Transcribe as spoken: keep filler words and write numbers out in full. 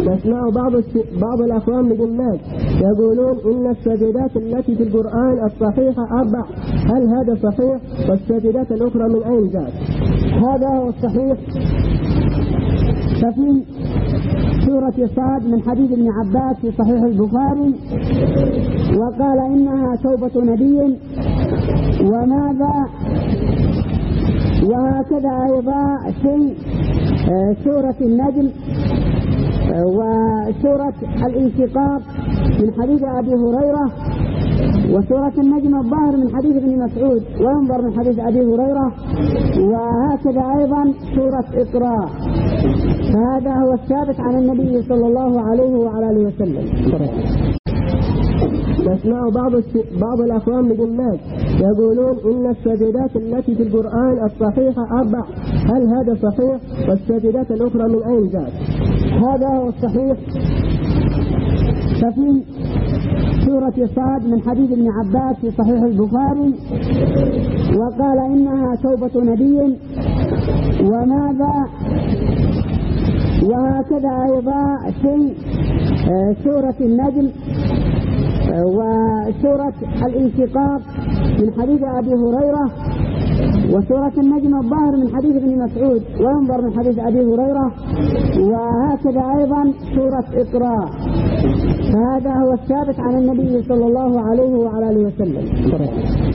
نسمع بعض بعض الأخوان بجمال يقولون إن السجدات التي في القرآن الصحيحة أربع، هل هذا صحيح؟ والسجدات الأخرى من أين جاءت؟ هذا هو الصحيح. ففي سورة صاد من حديث ابن عباس في صحيح البخاري وقال إنها توبة نبي وماذا، وهكذا أيضا في سورة النجم وسورة الانشقاق من حديث أبي هريرة، وسورة النجم الظاهر من حديث ابن مسعود وينظر من حديث أبي هريرة، وهكذا أيضا سورة إقراء. فهذا هو الثابت عن النبي صلى الله عليه وعلى آله وسلم. نسمع بعض بعض الأخوان بجمال يقولون إن السجدات التي في القرآن الصحيحة أربع، هل هذا صحيح؟ والسجدات الأخرى من أين جاءت؟ هذا هو الصحيح. ففي سورة صاد من حديث ابن عباس في صحيح البخاري وقال إنها توبة نبي وماذا، وهكذا أيضا في سورة النجم وسورة الانشقاق من حديث أبي هريرة، وسورة النجم الظاهر من حديث ابن مسعود وينظر من حديث أبي هريرة، وهكذا أيضا سورة إقراء. فهذا هو الثابت عن النبي صلى الله عليه وعلى آله وسلم.